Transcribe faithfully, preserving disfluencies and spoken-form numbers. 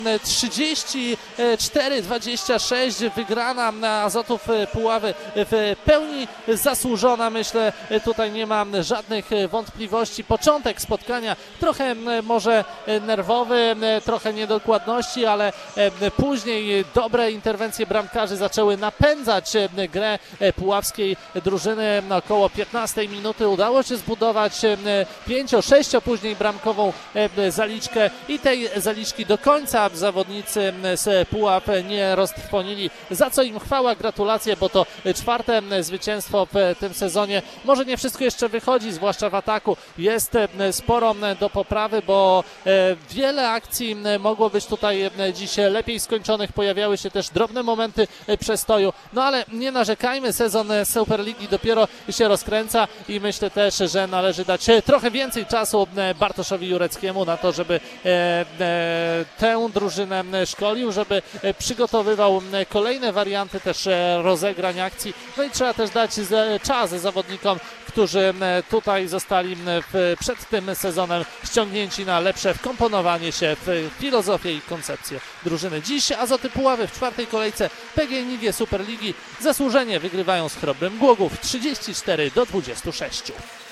trzydzieści cztery dwadzieścia sześć, wygrana Azotów Puławy w pełni zasłużona, myślę, tutaj nie mam żadnych wątpliwości. Początek spotkania trochę może nerwowy, trochę niedokładności, ale później dobre interwencje bramkarzy zaczęły napędzać grę puławskiej drużyny. Na około piętnastej minuty udało się zbudować pięcio sześcio później bramkową zaliczkę i tej zaliczki do końca zawodnicy z Puław nie roztrwonili, za co im chwała, gratulacje, bo to czwarte zwycięstwo w tym sezonie. Może nie wszystko jeszcze wychodzi, zwłaszcza w ataku. Jest sporo do poprawy, bo wiele akcji mogło być tutaj dziś lepiej skończonych. Pojawiały się też drobne momenty przestoju, no ale nie narzekajmy, sezon Superligi dopiero się rozkręca i myślę też, że należy dać trochę więcej czasu Bartoszowi Jureckiemu na to, żeby tę drużynę szkolił, żeby przygotowywał kolejne warianty też rozegrań akcji. No i trzeba też dać czas zawodnikom, którzy tutaj zostali w, przed tym sezonem ściągnięci na lepsze wkomponowanie się w filozofię i koncepcję drużyny. Dziś Azoty Puławy w czwartej kolejce P G N I G Superligi zasłużenie wygrywają z Chrobrym Głogów trzydzieści cztery do dwudziestu sześciu.